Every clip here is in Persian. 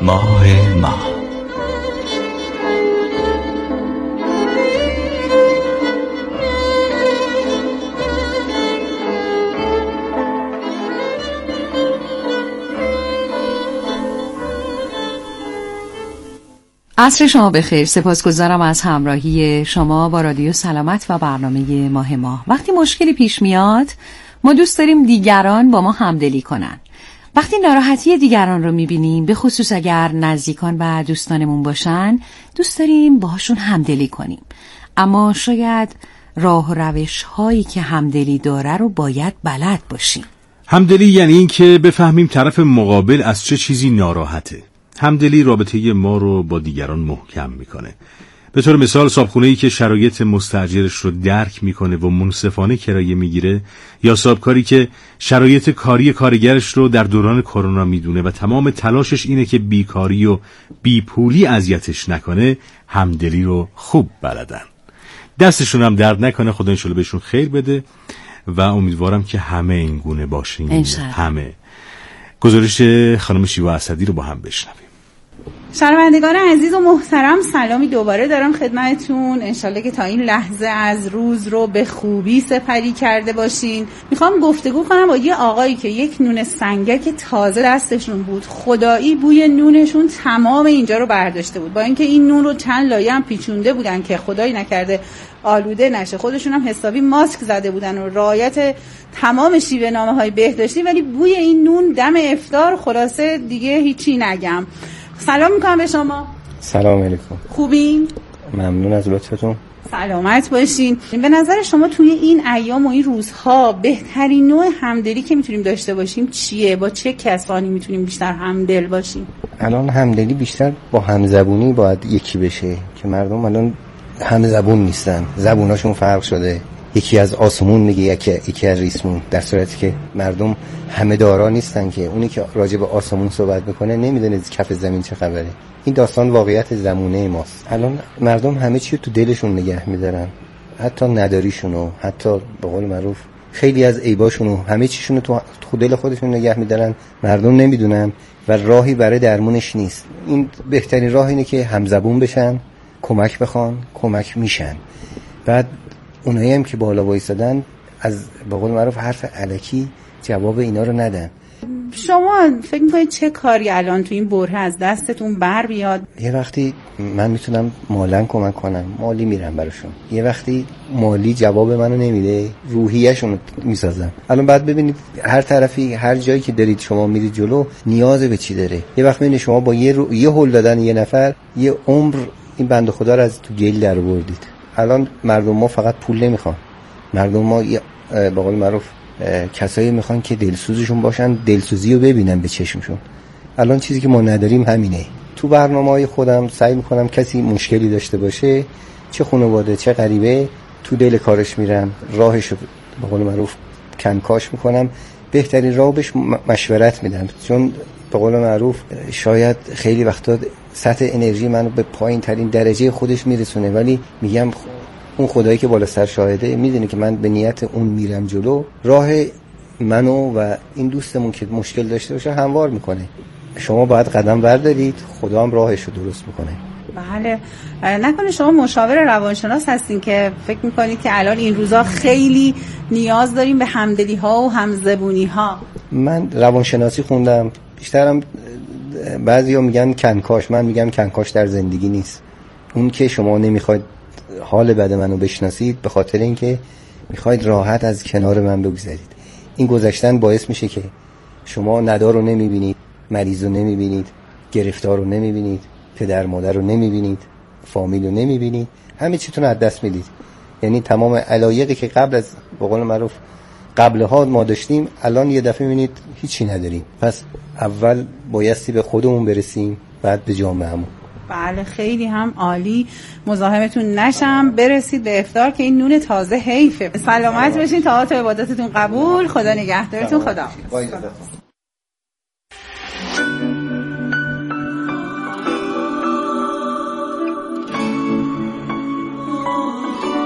ماه ما. عصر شما بخیر. سپاسگزارم از همراهی شما با رادیو سلامت و برنامه ماه. وقتی مشکلی پیش میاد ما دوست داریم دیگران با ما همدلی کنن. وقتی ناراحتی دیگران رو میبینیم، به خصوص اگر نزدیکان و دوستانمون باشن، دوست داریم باهاشون همدلی کنیم. اما شاید راه و روش هایی که همدلی داره رو باید بلد باشیم. همدلی یعنی این که بفهمیم طرف مقابل از چه چیزی ناراحته. همدلی رابطه ما رو با دیگران محکم میکنه. به طور مثال صابخونه‌ای که شرایط مستاجرش رو درک میکنه و منصفانه کرایه میگیره، یا صابکاری که شرایط کاری کارگرش رو در دوران کرونا میدونه و تمام تلاشش اینه که بیکاری و بیپولی اذیتش نکنه، همدلی رو خوب بلدن. دستشون هم درد نکنه، خدا انشالله بهشون خیر بده و امیدوارم که همه این گونه باشین. همه. گزارش خانم شیوا اسدی رو با هم بشنویم. شنوندگان عزیز و محترم، سلامی دوباره دارم خدمتتون. انشالله که تا این لحظه از روز رو به خوبی سپری کرده باشین. میخوام گفتگو کنم با یه آقایی که یک نون سنگک تازه دستشون بود. خدایی بوی نونشون تمام اینجا رو برداشته بود، با اینکه این نون رو چند لایه هم پیچونده بودن که خدایی نکرده آلوده نشه. خودشون هم حسابی ماسک زده بودن و رعایت تمام شیوه نامه‌های بهداشتی، ولی بوی این نون دم افطار خلاصه دیگه هیچی نگم. سلام میکنم به شما. سلام علیکم. خوبین؟ ممنون از لطفتون. سلامت باشین. به نظر شما توی این ایام و این روزها بهترین نوع همدلی که میتونیم داشته باشیم چیه؟ با چه کسانی میتونیم بیشتر همدل باشیم؟ الان همدلی بیشتر با همزبونی باید یکی بشه که مردم الان همزبون نیستن، زبوناشون فرق شده. یکی از آسمون میگه یکی از ریسمون، در صورتی که مردم همه دارا نیستن که اونی که راجع به آسمون صحبت میکنه نمیدونه کف زمین چه خبره. این داستان واقعیت زمونه ماست. الان مردم همه چی رو تو دلشون نگه میدارن، حتی نداریشونو، حتی به قول معروف خیلی از عیباشونو، همه چیشونو تو دل خودشون نگه میدارن. مردم نمیدونن و راهی برای درمونش نیست. این بهترین راه اینه که همزبون بشن، کمک بخوان، کمک میشن. بعد اونایی هم که بالا وایسادن از به قول معروف حرف الکی جواب اینا رو ندن. شما فکر می‌کنید چه کاری الان تو این بره از دستتون بر بیاد؟ یه وقتی من میتونم مالاً کمک کنم، مالی میرم براشون. یه وقتی مالی جواب منو نمیده، روحیه‌شون میسازم. الان بعد ببینید هر طرفی، هر جایی که دارید شما میرید جلو، نیاز به چی داره. یه وقت میبینید شما با یه هول دادن یه نفر، یه عمر این بنده خدا رو از تو گل در آوردید. الان مردم ما فقط پول نمیخوان. مردم ما به قول معروف کسایی میخوان که دلسوزشون باشن، دلسوزی رو ببینن به چشمشون. الان چیزی که ما نداریم همینه. تو برنامه‌های خودم سعی میکنم کسی مشکلی داشته باشه، چه خانواده چه غریبه، تو دل کارش میرم، راهشو به قول معروف کنکاش میکنم، بهترین راه بهش مشورت میدم. چون به قول معروف شاید خیلی وقتا سطح انرژی منو به پایین ترین درجه خودش میرسونه، ولی میگم اون خدایی که بالا سر شاهده میدونه که من به نیت اون میرم جلو. راه منو و این دوستمون که مشکل داشته باشه هموار میکنه. شما باید قدم بردارید، خدا هم راهشو درست میکنه. بله. نکنه شما مشاور روانشناس هستین که فکر میکنید که الان این روزا خیلی نیاز داریم به همدلی ها و همزبونی ها؟ من روانشناسی خوندم، بیشترم بعضیا میگن کنکاش، من میگم کنکاش در زندگی نیست. اون که شما نمیخواید حال بد منو بشناسید به خاطر اینکه میخواید راحت از کنار من بگذرید. این گذشتن باعث میشه که شما ندار رو نمیبینید، مریض رو نمیبینید، گرفتار رو نمیبینید، پدر مادر رو نمیبینید، فامیل رو نمیبینید، همه چیتون از دست میدید. یعنی تمام علایقی که قبل از به قول معروف قبلها ما داشتیم الان یه دفعه میبینید هیچی نداریم. پس اول بایستی به خودمون برسیم، بعد به جامعهمون. بله خیلی هم عالی. مزاحمتون نشم، برسید به افطار که این نون تازه حیفه. سلامت باشین، طاعات و عبادتتون قبول. خدا نگهدارتون. خدا.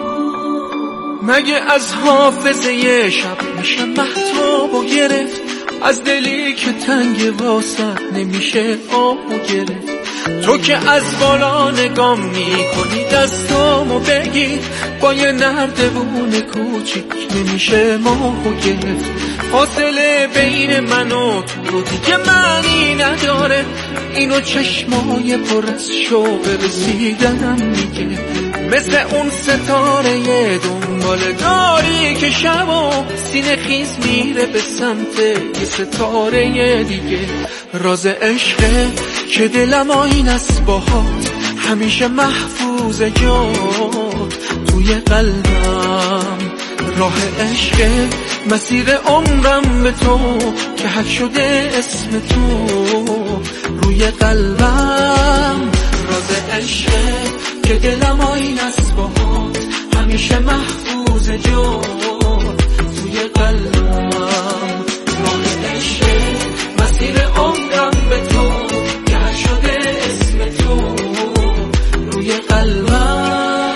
مگه از حافظه شب میشه مهتاب و گرفت، از دلی که تنگ واسط نمیشه آهو گرفت. تو که از بالا نگام میکنی دستامو بگیر، با یه نردبون کوچیک نمیشه ماهو گرفت. فاصله بین من و تو رو دیگه معنی نداره، اینو چشمای پر از شوق رسیدنم میگه. مثل اون ستاره دنبال داری که شبا سینه خیز میره به سمت یه ستاره دیگه. راز عشقه که دلم آین است باهات، همیشه محفوظ جات توی قلبم. راه عشقه مسیر عمرم به تو که حک شده اسم تو روی قلبم. راز عشقه که دلم آین است باهات، همیشه محفوظ جات توی قلبم. راه عشقه مسیر عمرم به تو که حک شده اسم تو روی قلبم.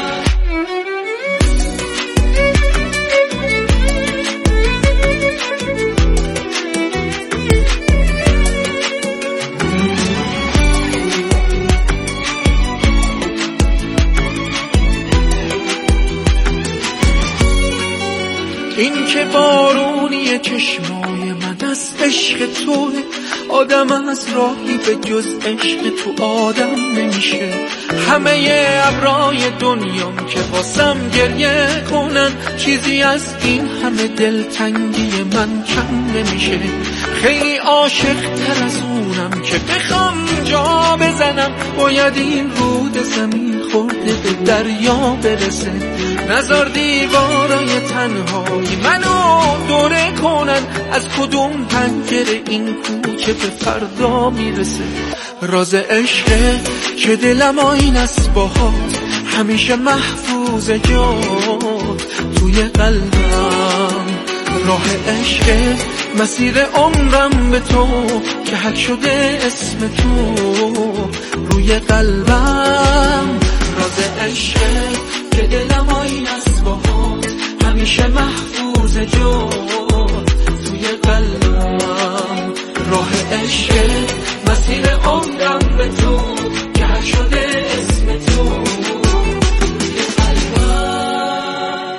این که بارونی چشمای من از عشق توه، آدم از راهی به جز عشق تو آدم نمیشه. همه ابرای دنیام که واسم گریه کنن، چیزی از این همه دلتنگی من کم نمیشه. خیلی عاشق تر از اونم که بخوام جا بزنم، باید این رود زمین خورده به دریا برسه. نزار دیوارای تنهایی منو دوره کنن، از کدوم پنجره این کوچه به فردا میرسه. راز عشقه که دلم آین است باهات، همیشه محفوظ جات توی قلبم. راه عشقه مسیر عمرم به تو که حک شده اسم تو روی قلبم. راز عشقه که دلم آین است باهات، همیشه محفوظ جات توی قلبم. راه عشقه مسیر عمرم به تو که حک شده اسم تو توی قلبم.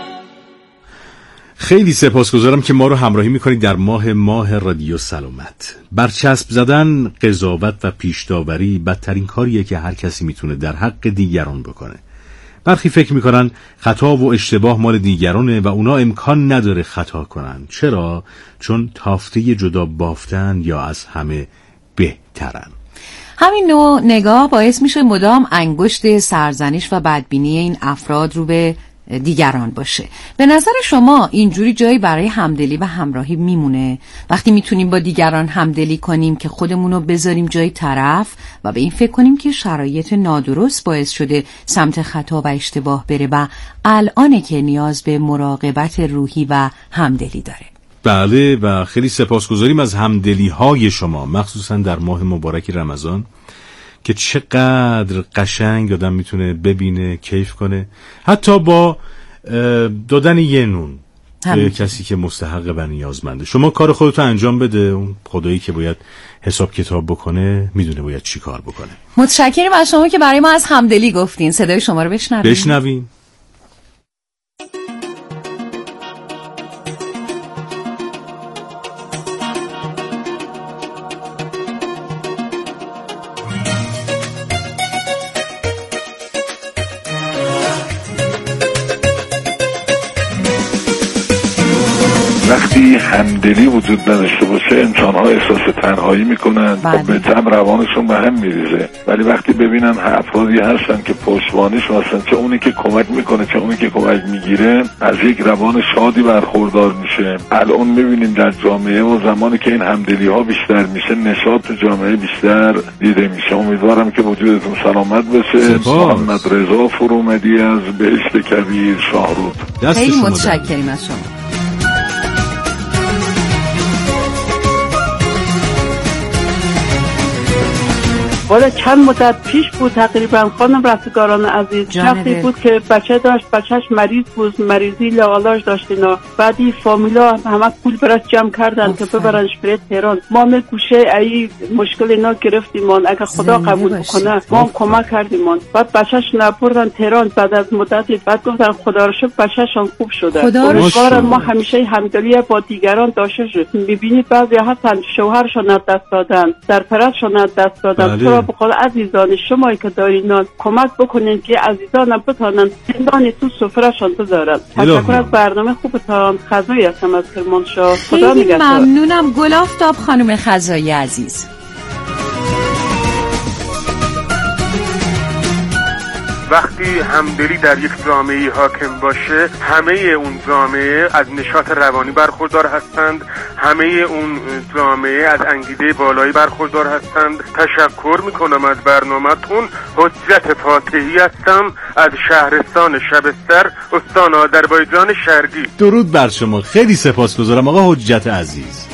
خیلی سپاسگزارم که ما رو همراهی میکنید در ماه رادیو سلامت. برچسب زدن، قضاوت و پیش‌داوری بدترین کاریه که هر کسی میتونه در حق دیگران بکنه. برخی فکر میکنن خطا و اشتباه مال دیگرانه و اونا امکان نداره خطا کنن. چرا؟ چون تافته جدا بافتن یا از همه بهترن. همین نوع نگاه باعث میشه مدام انگشت سرزنش و بدبینی این افراد رو به دیگران باشه. به نظر شما اینجوری جایی برای همدلی و همراهی میمونه وقتی میتونیم با دیگران همدلی کنیم که خودمونو بذاریم جای طرف و به این فکر کنیم که شرایط نادرست باعث شده سمت خطا و اشتباه بره و الانه که نیاز به مراقبت روحی و همدلی داره؟ بله، و خیلی سپاسگزاریم از همدلی های شما، مخصوصا در ماه مبارک رمضان که چقدر قشنگ آدم میتونه ببینه، کیف کنه، حتی با دادن یه نون به کسی که مستحق و نیازمنده. شما کار خودتو انجام بده، اون خدایی که باید حساب کتاب بکنه میدونه باید چی کار بکنه. متشکرم از شما که برای ما از همدلی گفتین. صدای شما رو بشنویم. وقتی همدلی وجود نداشته باشه انسان‌ها احساس تنهایی میکنن و به طبع روانشون به هم میریزه. ولی وقتی ببینن افرادی هستن که پشتوانیش هستن، چه اونی که کمک میکنه چه اونی که کمک میگیره، از یک روان شادی برخوردار میشه. الان میبینیم در جامعه و زمانی که این همدلی ها بیشتر میشه، نشاط جامعه بیشتر دیده میشه. امیدوارم که وجودتون سلامت بشه. محمد رضا فرومدی از بهشت کبیر، شاهرود. خیلی متشکریم از شما. حالا چند مدت پیش بود تقریبا خانم رفتگاران عزیز شخصی بود که بچه داشت، بچهش مریض بود، مریضی لاعلاج داشت اینا. بعدی فامیلا همه پول براش جمع کردن که ببرنش بره تهران. ما می گوشه ای مشکل اینا گرفتیم، اگه خدا قبول بکنه ما هم کمک کردیم. بعد بچهش نبردن تهران. بعد از مدتی بعد گفتن خدا رو شکر بچه‌شان خوب شده. امیدوارم ما همیشه همدلی با دیگران داشته شد. می‌بینید بعضی هستن شوهرشون از دست دادن، سرپرستشون از دست دادن. تو به قول عزیزان شما که دارین کمک بکنین که عزیزانم بتونن زندانی تو سفرهشون بذارن. تشکر از برنامه خوبتان. خزایی هستم از کرمانشاه. خدا نگهدار. ممنونم گلافتاب خانم خزایی عزیز. وقتی همدلی در یک جامعه حاکم باشه، همه اون جامعه از نشاط روانی برخوردار هستند، همه اون جامعه از انگیزه بالایی برخوردار هستند. تشکر میکنم از برنامه‌تون. حجت فاتحی هستم از شهرستان شبستر، استان آذربایجان شرقی. درود بر شما، خیلی سپاسگزارم آقا حجت عزیز.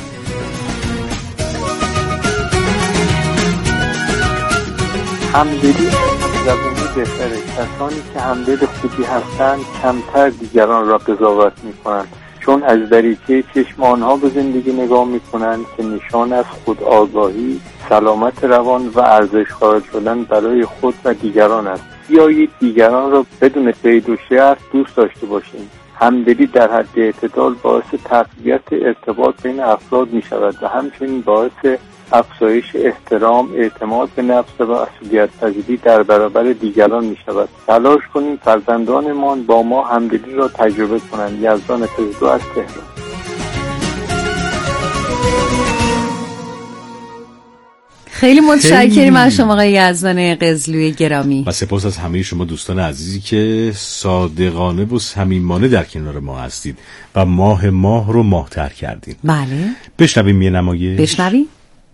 همدلی زبونی بهتره. کسانی که همدل خوبی هستند کمتر دیگران را قضاوت میکنند، چون از دریچه چشم آنها به زندگی نگاه میکنند که نشان از خود آگاهی، سلامت روان و ارزش قائل شدن برای خود و دیگران است. بیایید دیگران را بدون قید و شرط دوست داشته باشیم. همدلی در حد اعتدال باعث تقویت ارتباط بین افراد می شود و همچنین باعث افزایش احترام، اعتماد به نفس و مسئولیت پذیری در برابر دیگران می شود. تلاش کنیم فرزندانمان با ما همدلی را تجربه کنند. یزدان فزدو از تهران. خیلی متشکرم از شما آقای یزدان قزلوی گرامی و سپاس از همه شما دوستان عزیزی که صادقانه و صمیمانه در کنار ما هستید و ماه رو ماه‌تر کردین. بله. بشنویم یه نمایش. بشنویم.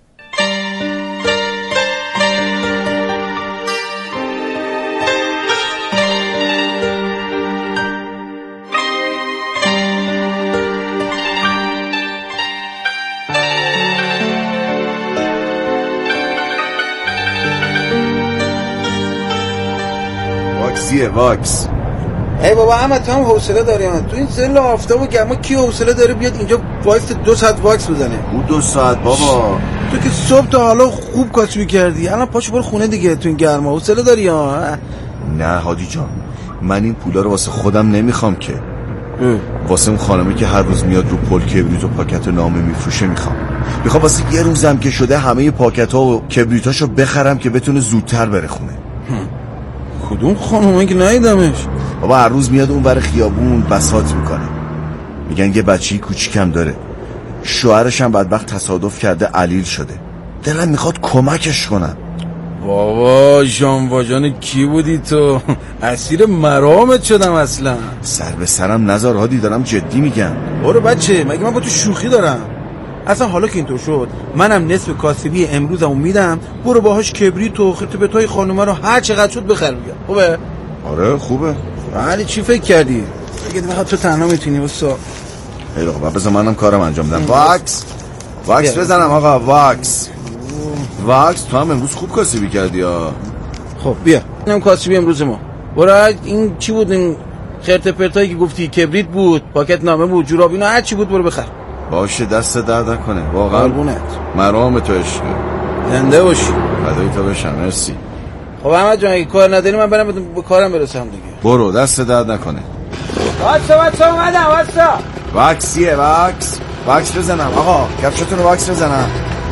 واکس. ای بابا احمد تو هم حوصله داری؟ تو این ظل آفتاب و گرما کی حوصله داره بیاد اینجا وایس 2 ساعت واکس بزنه؟ او 2 ساعت بابا. تو که صبح تا حالا خوب کاسبی کردی، الان پاشو برو خونه دیگه. تو این گرما حوصله داری ها؟ نه هادی جان، من این پولا رو واسه خودم نمیخوام که، واسه اون خانمی که هر روز میاد رو پل کبریت و پاکت نامه میفروشه میخوام واسه یه روزم که شده همه پاکت ها و کبریتاشو بخرم که بتونه زودتر بره خونه. کدوم خانومه که ندیدمش؟ بابا هر روز میاد اون ور خیابون بساط میکنه. میگن یه بچه‌ای کوچیکم داره، شوهرش هم بدبخت تصادف کرده علیل شده. دلم میخواد کمکش کنم. بابا جان واجان کی بودی تو؟ اسیر مرامت شدم اصلا. سر به سرم نذار هادی، دارم جدی میگم. برو بچه، مگه من با تو شوخی دارم؟ اصلا حالا که اینطور شد منم نصف کاسبی امروزمو میدم، برو باهاش کبریت و خرتبتای خانومه رو هر چقدر شد بخر بیا. خوبه؟ آره خوبه. ولی چی فکر کردی؟ اگه دیگه تو تنها میتونی واسه خیلی خوبه، بذار منم کارم انجام بدم. واکس بزنم آقا. واکس تو هم امروز خوب کاسبی کردی ها. خب بیا اینم کاسبی امروز ما. برو این چی بود این خرت پرتایی که گفتی؟ کبریت بود، پاکت نامه بود، جوراب، اینا هر چی بود برو بخر. باشه دست درد نکنه واقعا. قربونت. مرام تو عشق. زنده باشی. فدای تو بشم. مرسی. خب احمد جان اگه کار نداری من برم به کارم برسم دیگه. برو دست درد نکنه. واسه اومدم واسه. واکسیه واکس بزنم آقا، کفشتون رو واکس بزنم.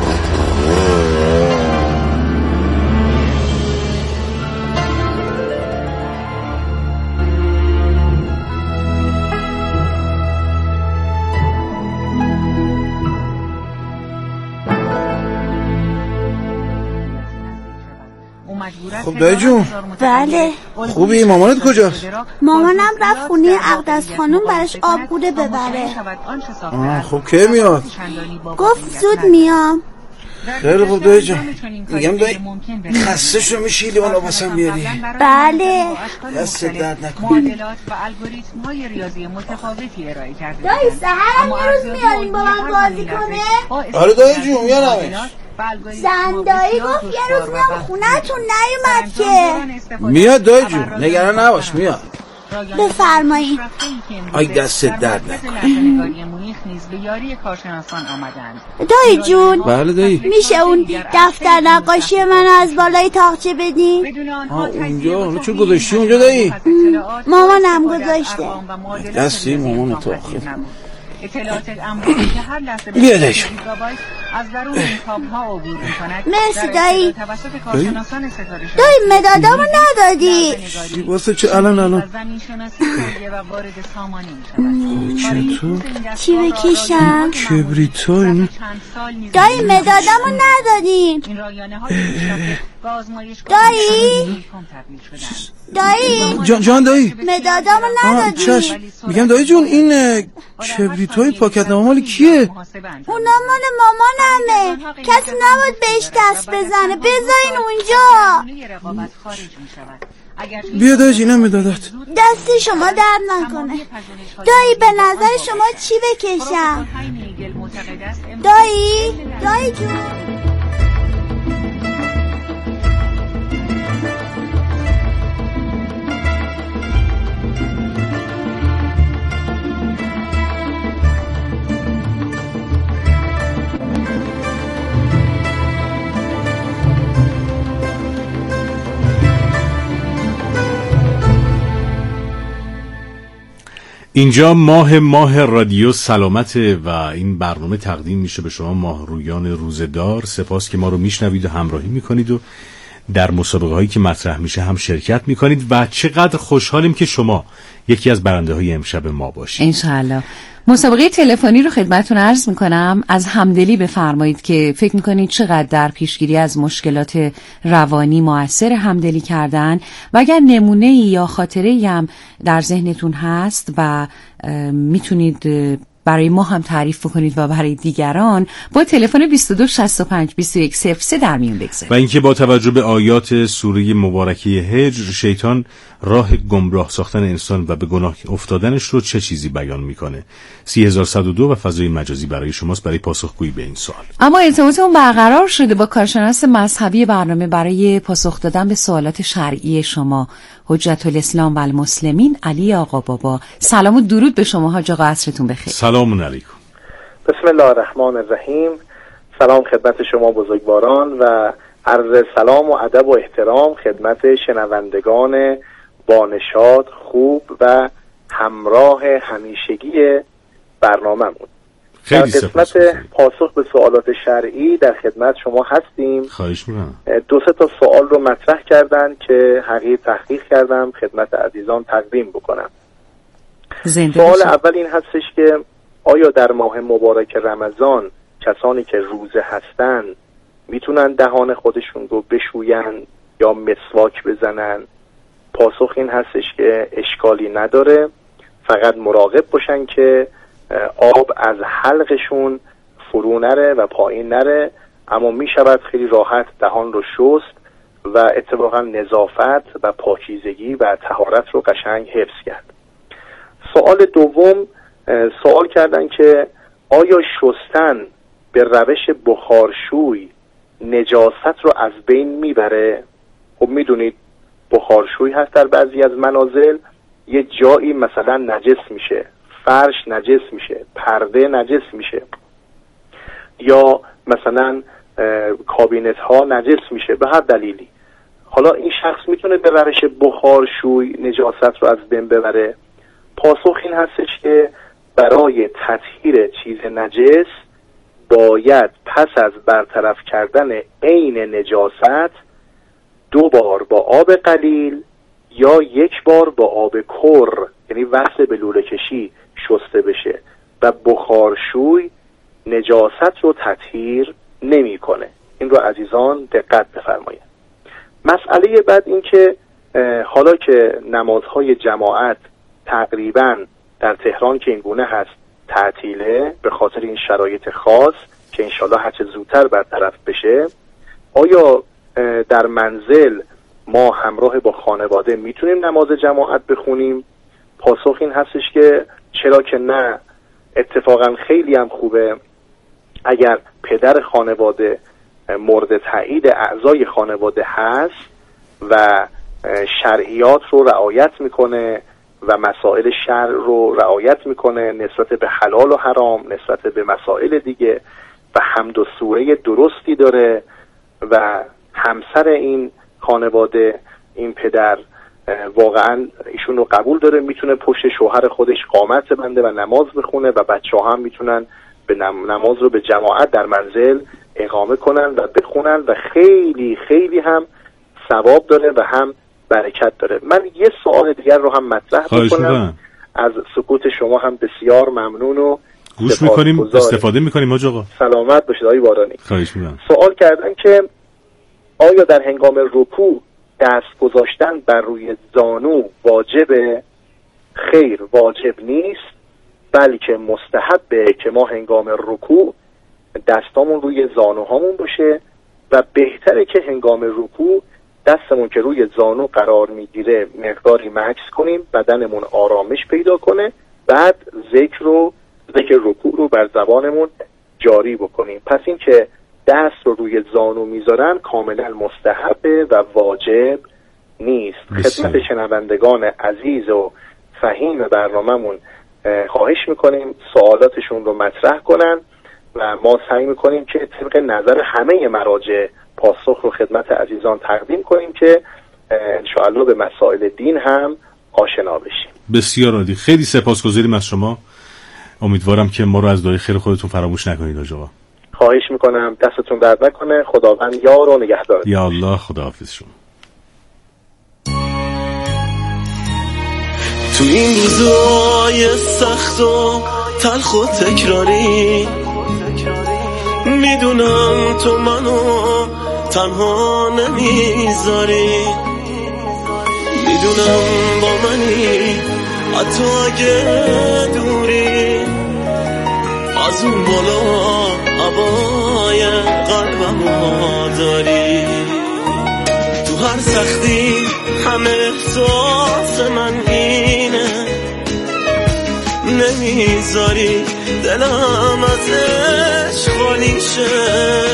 خب دایی جون. بله. خوبی؟ مامانت کجاست؟ مامانم رفت خونه اقدس خانم براش آب بوده ببره. خب کی میاد؟ گفت زود میام. خیلی خوب دایی جون. میگم دایی خسته شو میشی لیوان آب واسم بیاری؟ بله. دست درد نکن. معادلات و الگوریتم‌های ریاضی متفاوتی ارائه کرده. دایی سحر هم یه روز میاریم با من بازی کنه؟ آره دایی جون میارمش. زندایی گفت یه روز میام خونه‌تون نیومد که. میاد دایی جون، نگران نباش میاد. بفرمایید. آی دستت درد نکنه. دایی جون. بله دایی. میشه اون دفتر نقاشی من از بالای تاقچه بدین؟ اونجا؟ حالا چون گذاشتی اونجا دایی؟ مامانم گذاشته. دستی مامان تو آخر. اطلاعات امروزی که هر لحظه از درون این تاب‌ها عبور می‌کند. مرسی دایی. توسط کارشناسان ستاره شناسی دایی مدادامو ندادی. واسه چه الان زمین شناسی و وارد سامانه می‌شود. چی بکشم؟ کبریتای. دایی مدادامو ندادین. این رایانه‌های پیشرفته و آزمایشگاه دایی جان دایی مدادامو ندادی. چشم میگم دایی جون این کبریتای پاکتنامه مال کیه؟ اونا مال مامانمه. کسی نباید بهش دست بزنه. بذارین اونجا. بیا دایی اینم مدادت. دستی شما درد نکنه. دایی به نظر شما چی بکشم؟ دایی جون. اینجا ماه رادیو سلامته و این برنامه تقدیم میشه به شما ماهرویان روزدار. سپاس که ما رو میشنوید و همراهی میکنید و در مسابقه هایی که مطرح میشه هم شرکت میکنید و چقدر خوشحالیم که شما یکی از برنده های امشب ما باشید انشاءالله. مسابقه تلفنی رو خدمتتون عرض میکنم. از همدلی بفرمایید که فکر میکنید چقدر در پیشگیری از مشکلات روانی مؤثر همدلی کردن و اگر نمونه یا خاطره هم در ذهنتون هست و میتونید برای ما هم تعریف بکنید و برای دیگران با تلفن 22 65 21 03 در میون بگذارید. و اینکه با توجه به آیات سوره مبارکه هجر شیطان راه گمراه ساختن انسان و به گناه افتادنش رو چه چیزی بیان میکنه. 3102 و فضای مجازی برای شماست برای پاسخگویی به این سوال. اما ارتباطمون برقرار شده با کارشناس مذهبی برنامه برای پاسخ دادن به سوالات شرعی شما، حجت الاسلام و المسلمین علی آقا بابا. سلام و درود به شما حاج آقا، عصرتون بخیر. سلام علیکم. بسم الله الرحمن الرحیم. سلام خدمت شما بزرگواران و عرض سلام و ادب و احترام خدمت شنوندگان بانشاد خوب و همراه همیشگی برنامه‌مون. در قسمت پاسخ به سوالات شرعی در خدمت شما هستیم. خواهش می‌کنم. 2-3 سوال رو مطرح کردن که تحقیق کردم خدمت عزیزان تقدیم بکنم. سوال اول این هستش که آیا در ماه مبارک رمضان کسانی که روزه هستن میتونن دهان خودشون رو بشوین یا مسواک بزنن؟ پاسخ این هستش که اشکالی نداره، فقط مراقب باشن که آب از حلقشون فرو نره و پایین نره، اما میشود خیلی راحت دهان رو شست و اتفاقا نظافت و پاکیزگی و طهارت رو قشنگ حفظ کرد. سوال دوم سوال کردن که آیا شستن به روش بخارشوی نجاست رو از بین میبره؟ خب میدونید بخارشوی هست در بعضی از منازل یه جایی مثلا نجس میشه، فرش نجس میشه، پرده نجس میشه، یا مثلا کابینت ها نجس میشه به هر دلیلی. حالا این شخص میتونه به روش بخارشوی نجاست رو از بین ببره؟ پاسخ این هستش که برای تطهیر چیز نجس باید پس از برطرف کردن عین نجاست 2 بار با آب قلیل یا 1 بار با آب کر، یعنی وصل به لوله کشی، شسته بشه و بخارشوی نجاست رو تطهیر نمی‌کنه. این رو عزیزان دقت بفرمایید. مسئله بعد این که حالا که نمازهای جماعت تقریباً در تهران که این گونه هست تعطیله به خاطر این شرایط خاص که انشالله هرچه زودتر برطرف بشه، آیا در منزل ما همراه با خانواده میتونیم نماز جماعت بخونیم؟ پاسخ این هستش که چرا که نه، اتفاقا خیلی هم خوبه اگر پدر خانواده مورد تایید اعضای خانواده هست و شرعیات رو رعایت میکنه و مسائل شرع رو رعایت میکنه نسبت به حلال و حرام، نسبت به مسائل دیگه و حمد و سوره درستی داره و همسر این خانواده، این پدر، واقعا ایشون رو قبول داره، میتونه پشت شوهر خودش قامت بنده و نماز بخونه و بچه‌ها هم میتونن به نماز رو به جماعت در منزل اقامه کنن و بخونن و خیلی خیلی هم ثواب داره و هم برکت داره. من یه سوال دیگر رو هم مطرح بکنم. از سکوت شما هم بسیار ممنون و گوش میکنیم، استفاده میکنیم. حاج آقا سلامت باشید آقای بارانی. خواهش میکنم. سوال کردن که آیا در هنگام رکوع دست گذاشتن بر روی زانو واجبه؟ خیر، واجب نیست، بلکه مستحبه که ما هنگام رکوع دستامون روی زانوهامون باشه و بهتره که هنگام رکوع دستمون که روی زانو قرار میگیره مقداری مکث کنیم، بدنمون آرامش پیدا کنه، بعد ذکر رکوع رو بر زبانمون جاری بکنیم. پس این که دست رو روی زانو میذارن کاملا مستحبه و واجب نیست. خدمت شنوندگان عزیز و فهیم برنامه‌مون خواهش میکنیم سوالاتشون رو مطرح کنن و ما سعی میکنیم که طبق نظر همه مراجع پاسخ رو خدمت عزیزان تقدیم کنیم که انشاءالله به مسائل دین هم آشنا بشیم. بسیار عالی، خیلی سپاسگزاریم از شما. امیدوارم که ما رو از دعای خیر خودتون فراموش نکنید حاج آقا. خواهش میکنم، دستتون درد نکنه. خداوند یار و نگهدار. یا الله، خداحافظ شما. تو این روزای سخت و تلخ و تکراری میدونم تو منو تنها نمیذاری، میدونم با منی حتی اگه دوری، از اون بالا هوای قلبمو داری. تو هر سختی همه احساس من اینه، نمیذاری دلم ازش خالی شه.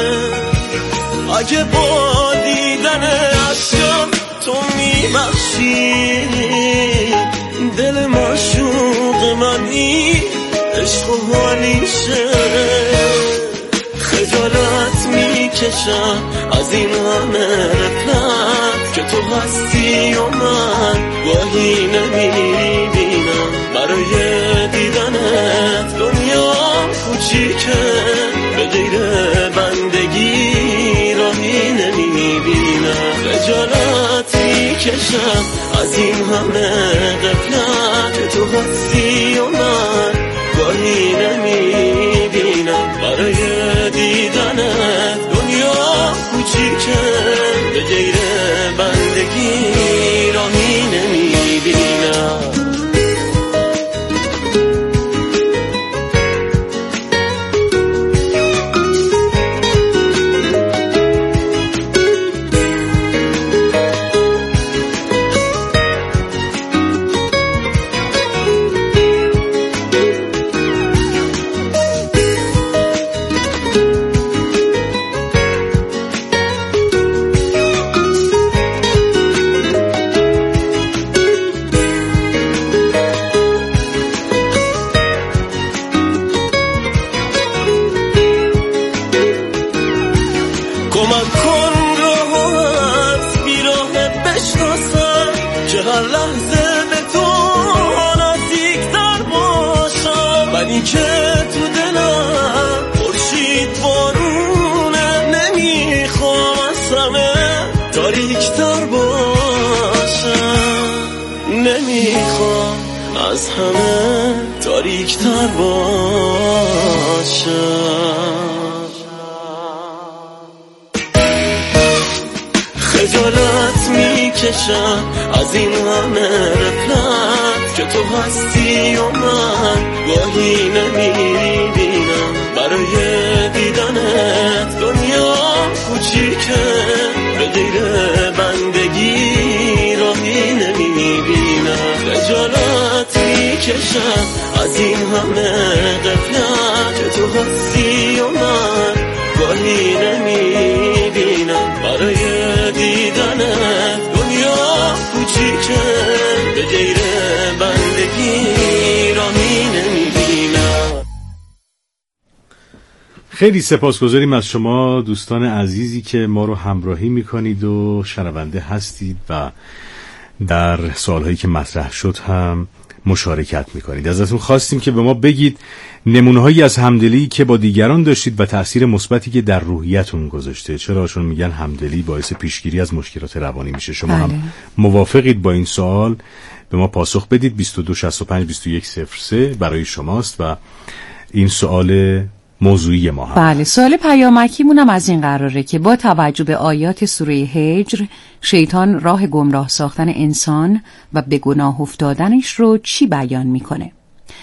اگه با دیدن عشقم تو میبخشی، دل معشوق منی عشق و حالیشه. خجالت میکشم از این همه رفلت که تو هستی و من گاهی نمیبینم. برای دیدنت دنیام کوچیکه، به غیر بندگی راهی نمیبینم. خجالت میکشم از این همه غفلت که تو هستی و من گاهی نمیبینم. برای دیدنت دنیا کوچیکه، به غیر بندگی راهی نمیبینم. از همه تاریک‌تر باشم. خجالت میکشم از این همه رفلت که تو هستی و من گاهی نمیبینم. برای دیدنت دنیا کوچیکه، به غیر بندگی راهی نمیبینم. خجالت میکشم از این همه غفلت که تو هستی و من گاهی نمیبینم. خیلی سپاسگزاریم از شما دوستان عزیزی که ما رو همراهی میکنید و شنونده هستید و در سوالهایی که مطرح شد هم مشارکت میکنید. ازتون خواستیم که به ما بگید نمونه‌هایی از همدلی که با دیگران داشتید و تأثیر مثبتی که در روحیتون گذاشته. چرا؟ چون میگن همدلی باعث پیشگیری از مشکلات روانی میشه. شما هم موافقید با این سوال؟ به ما پاسخ بدید. 2265-2103 برای شماست و این سوال موضوعی ما هم. بله، سوال پیامکیمون هم از این قراره که با توجه به آیات سوره هجر شیطان راه گمراه ساختن انسان و به گناه افتادنش رو چی بیان میکنه؟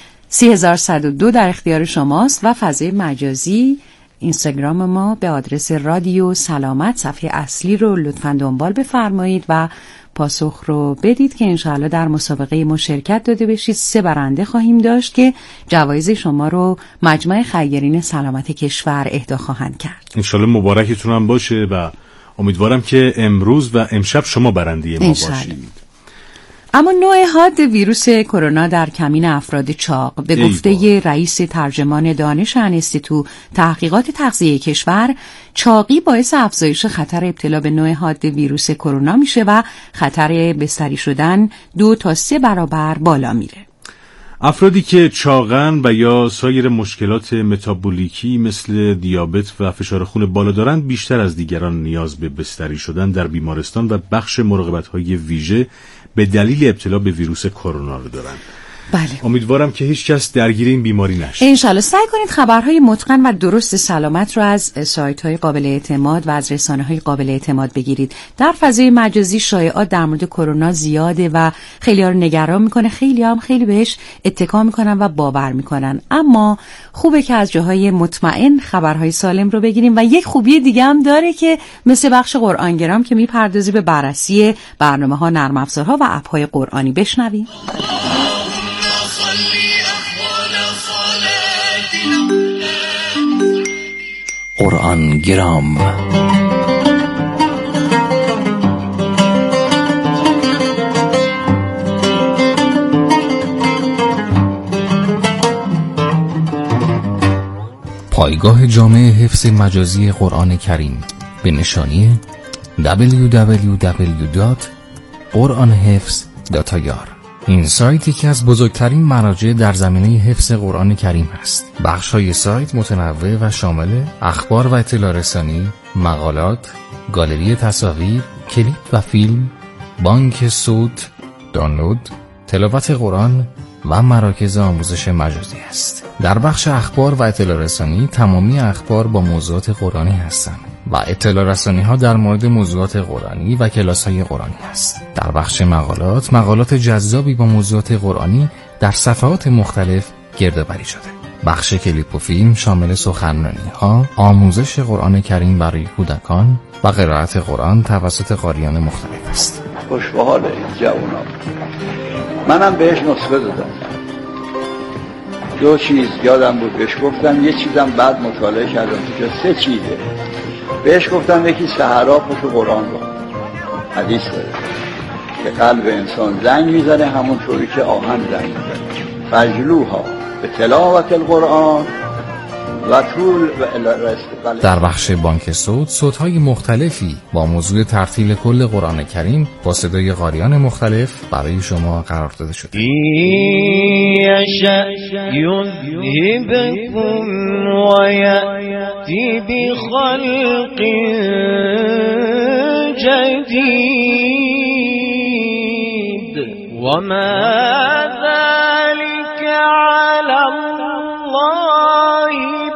3102 در اختیار شماست و فضای مجازی اینستاگرام ما به آدرس رادیو سلامت صفحه اصلی رو لطفاً دنبال بفرمایید و پاسخ رو بدید که انشاءالله در مسابقه ما شرکت داده بشید. 3 برنده خواهیم داشت که جوایز شما رو مجمع خیرین سلامت کشور اهدا خواهند کرد. انشاءالله مبارکتون هم باشه و امیدوارم که امروز و امشب شما برنده ما باشید. اما نوع حاد ویروس کرونا در کمین افراد چاق به گفته رئیس ترجمان دانش انستیتو تحقیقات تغذیه کشور، چاقی باعث افزایش خطر ابتلا به نوع حاد ویروس کرونا میشه و خطر بستری شدن 2 تا 3 برابر بالا میره. افرادی که چاقن و یا سایر مشکلات متابولیکی مثل دیابت و فشار خون بالا دارند بیشتر از دیگران نیاز به بستری شدن در بیمارستان و بخش مراقبت‌های ویژه به دلیل ابتلا به ویروس کرونا رو دارن. بله. امیدوارم که هیچ کس درگیر این بیماری نشه. انشالله. سعی کنید خبرهای متقن و درست سلامت رو از سایت‌های قابل اعتماد و از رسانه‌های قابل اعتماد بگیرید. در فضای مجازی شایعات در مورد کرونا زیاده و خیلی‌ها رو نگران میکنه، خیلی‌ها هم خیلی بهش اتکا میکنن و باور میکنن. اما خوبه که از جاهای مطمئن خبرهای سالم رو بگیریم و یک خوبی دیگه هم داره که مثل بخش قرآنگرام که میپردازه به بررسی برنامه‌ها، نرم افزارها و اپ‌های قرآنی. بشنویم. قرآن گرام. پایگاه جامع حفظ مجازی قرآن کریم به نشانی www.quranhifz.ir. این سایت یکی از بزرگترین مراجع در زمینه حفظ قرآن کریم است. بخش‌های سایت متنوع و شامل اخبار و اطلاع رسانی، مقالات، گالری تصاویر، کلیپ و فیلم، بانک صوت، دانلود، تلاوت قرآن و مراکز آموزش مجازی است. در بخش اخبار و اطلاع رسانی تمامی اخبار با موضوعات قرآنی هستند و اطلاع رسانی ها در مورد موضوعات قرآنی و کلاس های قرآنی است. در بخش مقالات، مقالات جذابی با موضوعات قرآنی در صفحات مختلف گردآوری شده. بخش کلیپ و فیلم شامل سخنرانی ها، آموزش قرآن کریم برای کودکان و قرائت قرآن توسط قاریان مختلف است. خوش به حال جوونا. منم بهش نسخه دادم. 2 چیز یادم بود بهش گفتم، یه چیزم بعد مطالعه کردم که 3 چیزه. بهش گفتم یکی سحرا پشت قرآن رو حدیث داره که قلب انسان زنگ میزنه همونطوری که آهن زنگ میزنه. فجلوها به تلاوت القرآن و طول و در بخش بانک صوت، صوت‌های مختلفی با موضوع ترتیل کل قرآن کریم با صدای قاریان مختلف برای شما قرار داده شده. یذهبکم و یأتی بخلق جدید و ما ذلک علی الله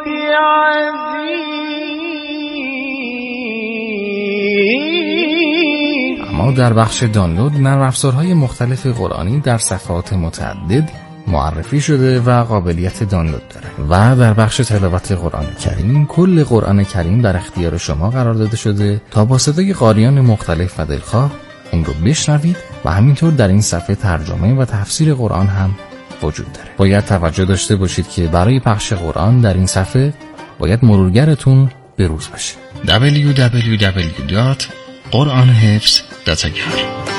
اما در بخش دانلود نرم افزارهای مختلف قرآنی در صفحات متعدد معرفی شده و قابلیت دانلود داره و در بخش تلاوت قرآن کریم کل قرآن کریم در اختیار شما قرار داده شده تا با صدای قاریان مختلف و دلخواه اون رو بشنوید و همینطور در این صفحه ترجمه و تفسیر قرآن هم وجود داره. باید توجه داشته باشید که برای پخش قرآن در این صفحه باید مرورگرتون به روز باشه. www.quranhifz.ir